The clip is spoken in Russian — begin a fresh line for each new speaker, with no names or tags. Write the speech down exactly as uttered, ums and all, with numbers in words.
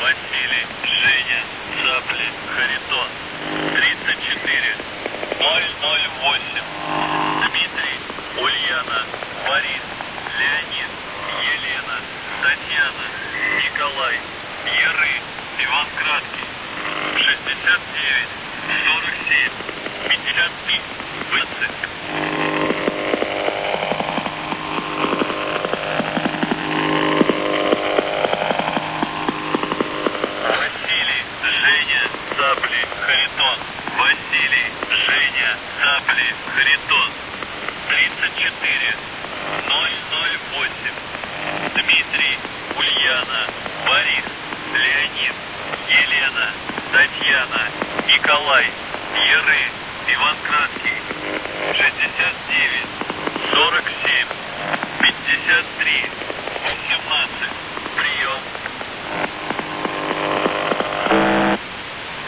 Василий, Женя, Цапли, Харитон. тридцать четыре ноль ноль восемь. Дмитрий, Ульяна, Борис, Леонид, Елена, Татьяна, Николай, Яры, Иван Краткий. шестьдесят девять сорок семь пятьдесят три двадцать. Василий, Женя, Цапли, Харитон. Василий, Женя, Цапли, Харитон. тридцать четыре ноль ноль восемь. Дмитрий, Ульяна, Борис, Леонид, Елена, Татьяна, Николай, Яры, Иван Краткий. шестьдесят девять